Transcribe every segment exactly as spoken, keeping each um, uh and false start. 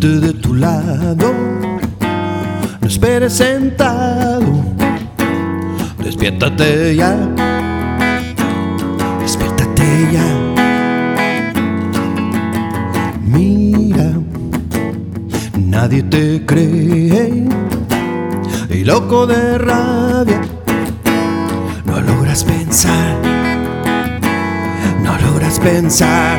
Siéntate de tu lado, no esperes sentado, despiértate ya, despiértate ya. Mira, nadie te cree y loco de rabia, no logras pensar, no logras pensar.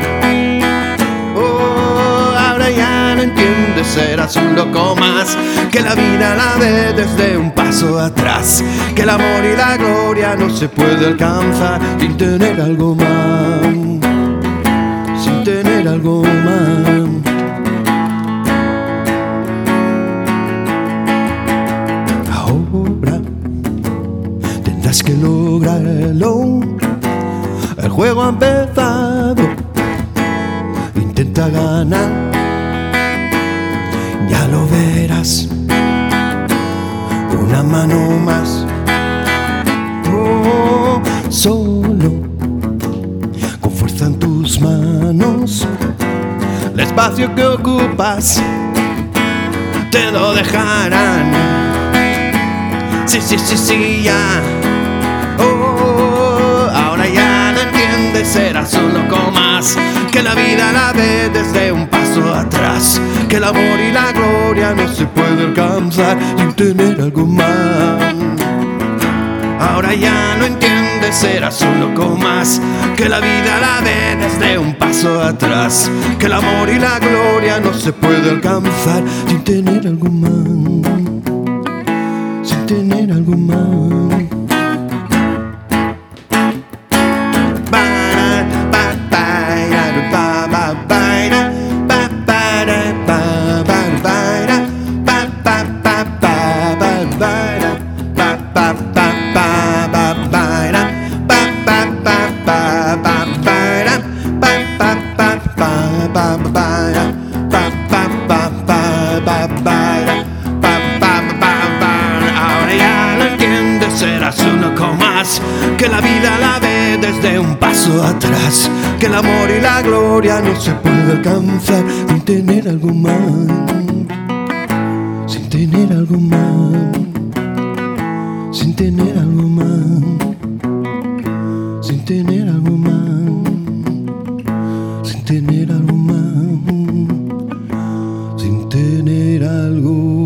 Oh, ahora ya no entiendes, eras un loco más, que la vida la ve desde un paso atrás, que el amor y la gloria no se puede alcanzar sin tener algo más, sin tener algo más. Ahora tendrás que lograrlo, el juego ha empezado, intenta ganar, ya lo verás, una mano más. Oh, solo con fuerza en tus manos, el espacio que ocupas te lo dejarán. Sí, sí, sí, sí, ya. Oh, ahora ya no entiendes, serás un loco más, que la vida la ve desde un paso atrás, que el amor y la gloria no se puede alcanzar sin tener algo más. Ahora ya no entiendes, serás un loco más, que la vida la ve desde un paso atrás, que el amor y la gloria no se puede alcanzar sin tener algo más, sin tener algo más. Ahora ya lo entiendes, serás un loco más, que la vida la ve desde un paso atrás, que el amor y la gloria no se puede alcanzar sin tener algo más, sin tener algo más, sin tener algo más, sin tener algo más, sin tener algo más, sin tener algo